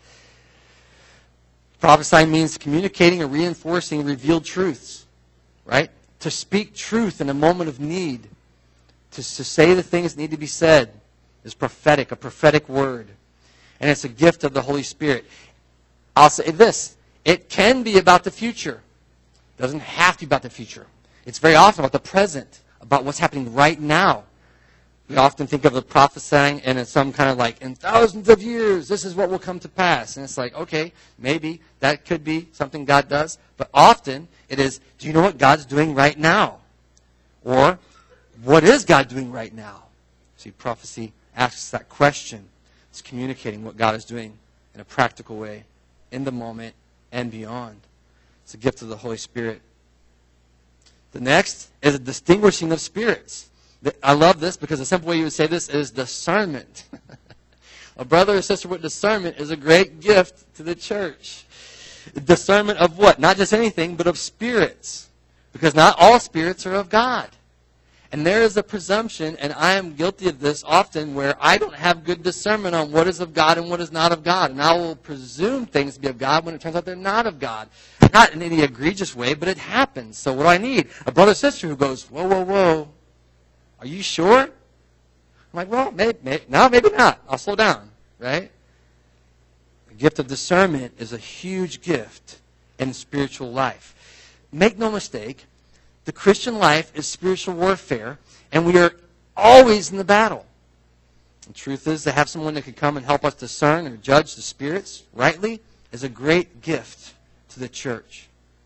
Prophesying means communicating or reinforcing revealed truths, right? To speak truth in a moment of need, to, to say the things that need to be said is prophetic, a prophetic word. And it's a gift of the Holy Spirit. I'll say this. It can be about the future. It doesn't have to be about the future. It's very often about the present, about what's happening right now. We often think of the prophesying and it's some kind of like, in thousands of years, this is what will come to pass. And it's like, okay, maybe that could be something God does. But often it is, do you know what God's doing right now? Or, what is God doing right now? See, prophecy asks that question. It's communicating what God is doing in a practical way, in the moment and beyond. It's a gift of the Holy Spirit. The next is a distinguishing of spirits. I love this because the simple way you would say this is discernment. A brother or sister with discernment is a great gift to the church. Discernment of what? Not just anything, but of spirits. Because not all spirits are of God. And there is a presumption, and I am guilty of this often, where I don't have good discernment on what is of God and what is not of God. And I will presume things to be of God when it turns out they're not of God. Not in any egregious way, but it happens. So what do I need? A brother or sister who goes, whoa, whoa, whoa. Are you sure? I'm like, well, maybe, maybe, no, maybe not. I'll slow down, right? The gift of discernment is a huge gift in spiritual life. Make no mistake, the Christian life is spiritual warfare, and we are always in the battle. The truth is, to have someone that can come and help us discern or judge the spirits rightly is a great gift to the church.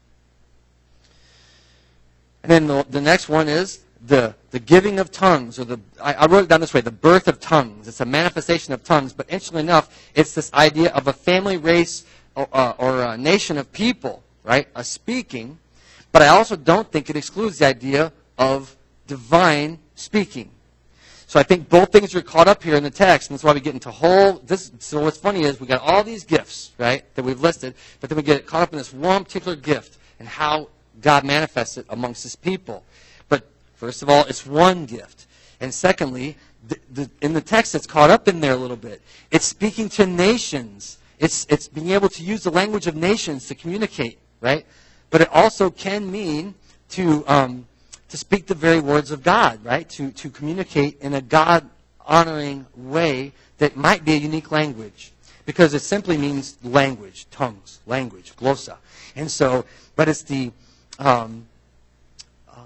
And then the, the next one is the, the giving of tongues, or the I, I wrote it down this way, the birth of tongues. It's a manifestation of tongues, but interestingly enough, it's this idea of a family, race, or, uh, or a nation of people, right? A speaking. But I also don't think it excludes the idea of divine speaking. So I think both things are caught up here in the text, and that's why we get into whole. This, so what's funny is we got all these gifts, right, that we've listed, but then we get caught up in this one particular gift and how God manifests it amongst His people. But first of all, it's one gift, and secondly, the, the, in the text, it's caught up in there a little bit. It's speaking to nations. It's it's being able to use the language of nations to communicate, right? But it also can mean to um, to speak the very words of God, right? To to communicate in a God-honoring way that might be a unique language. Because it simply means language, tongues, language, glossa. And so, but it's the um, uh,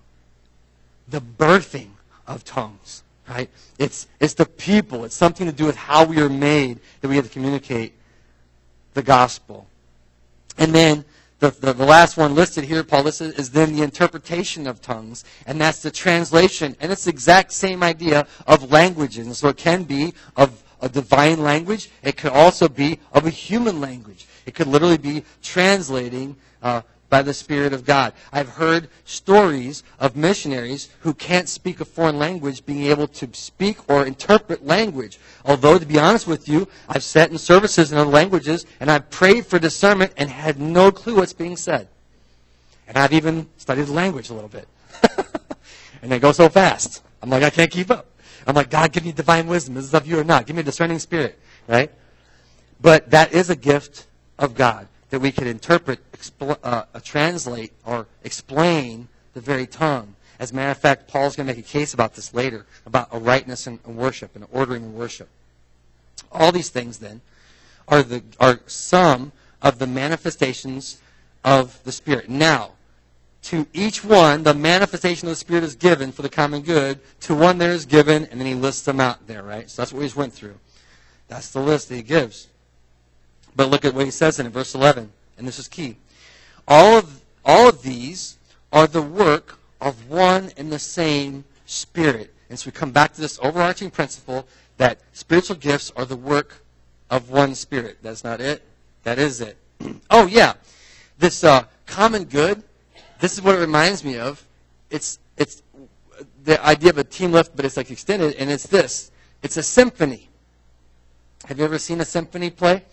the birthing of tongues, right? It's it's the people. It's something to do with how we are made that we have to communicate the gospel. And then The, the, the last one listed here, Paul listed, is then the interpretation of tongues. And that's the translation. And it's the exact same idea of languages. And so it can be of a divine language. It could also be of a human language. It could literally be translating uh, by the Spirit of God. I've heard stories of missionaries who can't speak a foreign language being able to speak or interpret language. Although, to be honest with you, I've sat in services in other languages and I've prayed for discernment and had no clue what's being said. And I've even studied the language a little bit. And they go so fast. I'm like, I can't keep up. I'm like, God, give me divine wisdom. Is this of you or not? Give me a discerning spirit, right? But that is a gift of God, that we could interpret, expl- uh, uh, translate, or explain the very tongue. As a matter of fact, Paul's going to make a case about this later, about a rightness in, in worship and ordering in worship. All these things, then, are the are some of the manifestations of the Spirit. Now, to each one, the manifestation of the Spirit is given for the common good. To one there is given, and then he lists them out there, right? So that's what we just went through. That's the list that he gives. But look at what he says in it, verse eleven, and this is key. All of all of these are the work of one and the same Spirit. And so we come back to this overarching principle that spiritual gifts are the work of one Spirit. That's not it. That is it. Oh, yeah. This uh, common good, this is what it reminds me of. It's it's the idea of a team lift, but it's like extended, and it's this. It's a symphony. Have you ever seen a symphony play?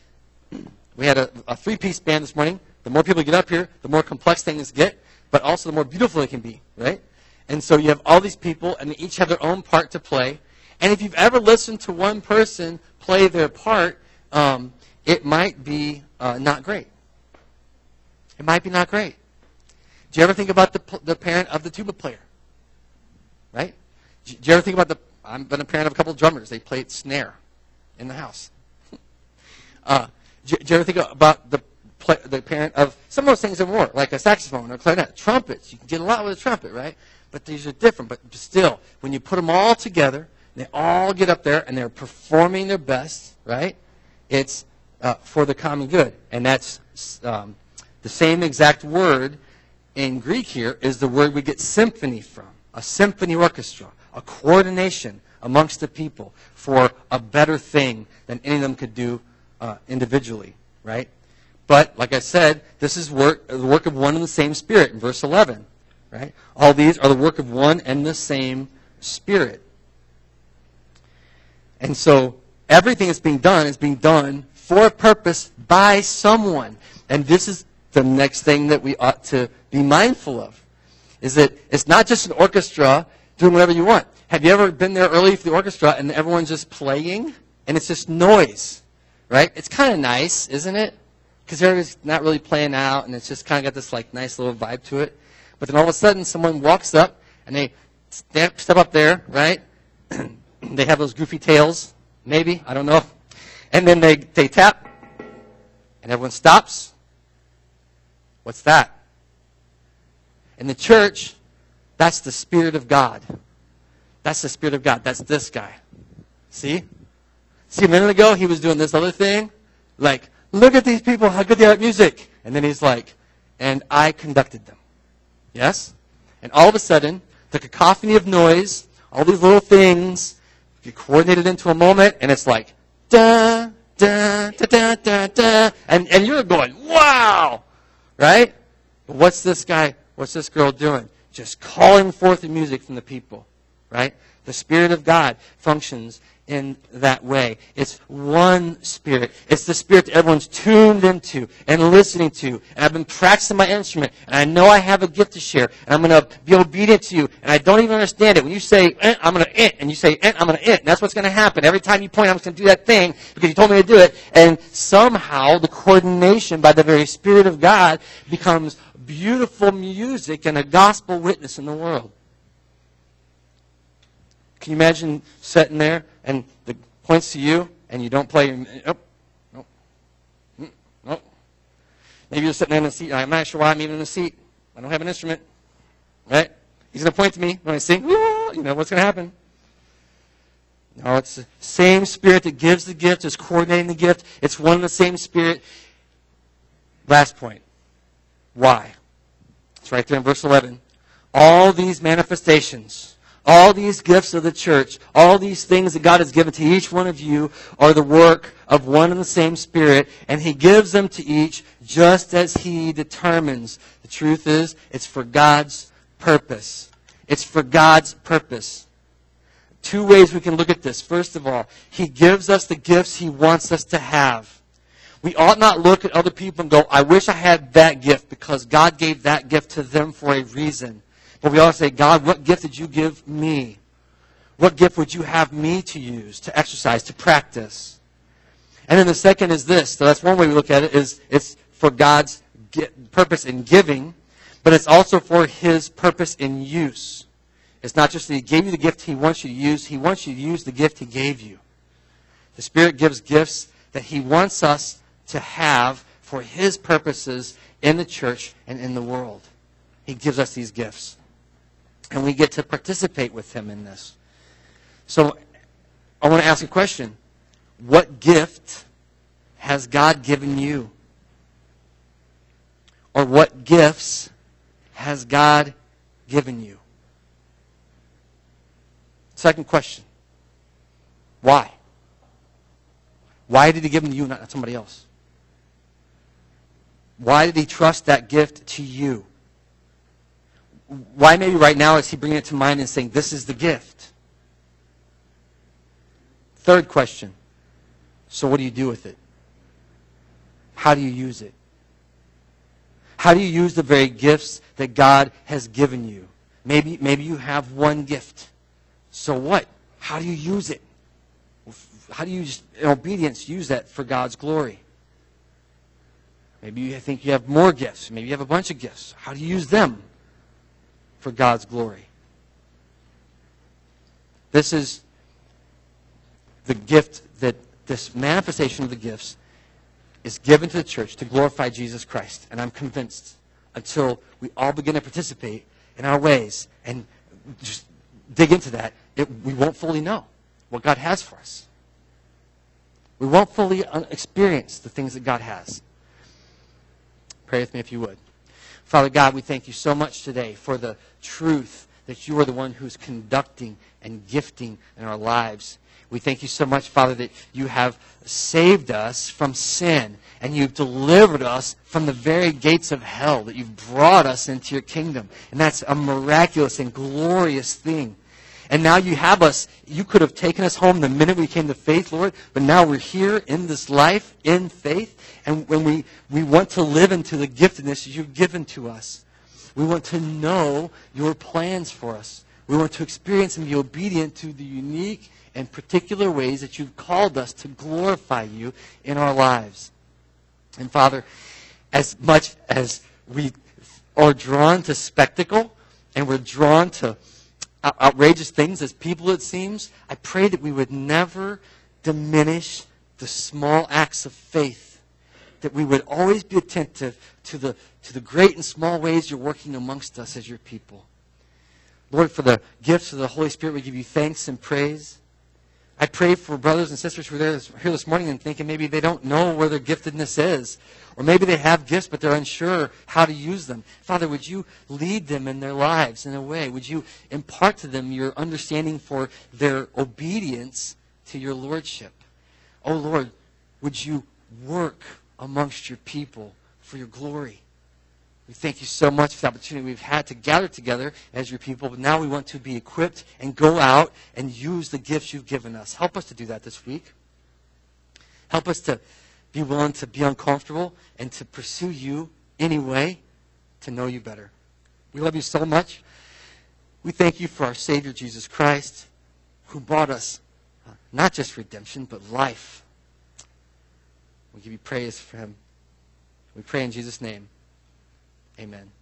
We had a, a three-piece band this morning. The more people get up here, the more complex things get, but also the more beautiful they can be, right? And so you have all these people, and they each have their own part to play. And if you've ever listened to one person play their part, um, it might be uh, not great. It might be not great. Do you ever think about the, the parent of the tuba player? Right? Do you ever think about the... I've been a parent of a couple of drummers. They played snare in the house. uh, Do you ever think about the play, the parent of some of those things are more, like a saxophone or a clarinet, trumpets? You can get a lot with a trumpet, right? But these are different. But still, when you put them all together, they all get up there and they're performing their best, right? It's uh, for the common good. And that's um, the same exact word in Greek here is the word we get symphony from. A symphony orchestra, a coordination amongst the people for a better thing than any of them could do uh, individually, right? But, like I said, this is work, the work of one and the same Spirit in verse eleven, right? All these are the work of one and the same Spirit. And so everything that's being done is being done for a purpose by someone. And this is the next thing that we ought to be mindful of, is that it's not just an orchestra doing whatever you want. Have you ever been there early for the orchestra and everyone's just playing and it's just noise, right? It's kind of nice, isn't it? Because everybody's not really playing out and it's just kind of got this like nice little vibe to it. But then all of a sudden someone walks up and they step, step up there, right? They have those goofy tails, maybe, I don't know. And then they, they tap and everyone stops. What's that? In the church, that's the Spirit of God. That's the Spirit of God. That's this guy. See? See, a minute ago, he was doing this other thing. Like, look at these people, how good they are at music. And then he's like, and I conducted them. Yes? And all of a sudden, the cacophony of noise, all these little things, get coordinated into a moment, and it's like, da, da, da, da, da, da. And, and you're going, wow! Right? But what's this guy, what's this girl doing? Just calling forth the music from the people. Right? The Spirit of God functions in that way. It's one Spirit. It's the Spirit that everyone's tuned into and listening to. And I've been practicing my instrument, and I know I have a gift to share, and I'm going to be obedient to you, and I don't even understand it. When you say, eh, I'm going to eh, and you say, eh, I'm going to eh, and that's what's going to happen. Every time you point, I'm going to do that thing because you told me to do it. And somehow the coordination by the very Spirit of God becomes beautiful music and a gospel witness in the world. Can you imagine sitting there and the points to you and you don't play your, oh, no, no, no. Maybe you're sitting there in the seat. I'm not sure why I'm even in the seat. I don't have an instrument, right? He's going to point to me when I sing. You know what's going to happen. No, it's the same Spirit that gives the gift, is coordinating the gift. It's one and the same Spirit. Last point. Why? It's right there in verse eleven. All these manifestations, all these gifts of the church, all these things that God has given to each one of you are the work of one and the same Spirit, and He gives them to each just as He determines. The truth is, it's for God's purpose. It's for God's purpose. Two ways we can look at this. First of all, He gives us the gifts He wants us to have. We ought not look at other people and go, I wish I had that gift because God gave that gift to them for a reason. But we ought to say, God, what gift did you give me? What gift would you have me to use, to exercise, to practice? And then the second is this. So that's one way we look at it, is it's for God's purpose in giving, but it's also for His purpose in use. It's not just that He gave you the gift He wants you to use. He wants you to use the gift He gave you. The Spirit gives gifts that He wants us to have for His purposes in the church and in the world. He gives us these gifts. And we get to participate with Him in this. So I want to ask a question. What gift has God given you? Or what gifts has God given you? Second question. Why? Why did He give them to you, not somebody else? Why did He trust that gift to you? Why maybe right now is He bringing it to mind and saying, this is the gift? Third question. So what do you do with it? How do you use it? How do you use the very gifts that God has given you? Maybe, maybe you have one gift. So what? How do you use it? How do you, in obedience, use that for God's glory? Maybe you think you have more gifts. Maybe you have a bunch of gifts. How do you use them for God's glory? This is the gift that, this manifestation of the gifts is given to the church to glorify Jesus Christ. And I'm convinced until we all begin to participate in our ways and just dig into that, it, we won't fully know what God has for us. We won't fully experience the things that God has. Pray with me if you would. Father God, we thank you so much today for the truth that you are the one who's conducting and gifting in our lives. We thank you so much, Father, that you have saved us from sin and you've delivered us from the very gates of hell, that you've brought us into your kingdom. And that's a miraculous and glorious thing. And now you have us. You could have taken us home the minute we came to faith, Lord, but now we're here in this life in faith. And when we, we want to live into the giftedness you've given to us, we want to know your plans for us. We want to experience and be obedient to the unique and particular ways that you've called us to glorify you in our lives. And Father, as much as we are drawn to spectacle and we're drawn to outrageous things as people, it seems, I pray that we would never diminish the small acts of faith, that we would always be attentive to the, to the great and small ways you're working amongst us as your people. Lord, for the gifts of the Holy Spirit, we give you thanks and praise. I pray for brothers and sisters who are there this, here this morning and thinking maybe they don't know where their giftedness is. Or maybe they have gifts, but they're unsure how to use them. Father, would you lead them in their lives in a way? Would you impart to them your understanding for their obedience to your lordship? Oh, Lord, would you work amongst your people for your glory? We thank you so much for the opportunity we've had to gather together as your people, but now we want to be equipped and go out and use the gifts you've given us. Help us to do that this week. Help us to be willing to be uncomfortable and to pursue you anyway, to know you better. We love you so much. We thank you for our Savior, Jesus Christ, who brought us uh, not just redemption, but life. We give you praise for him. We pray in Jesus' name. Amen.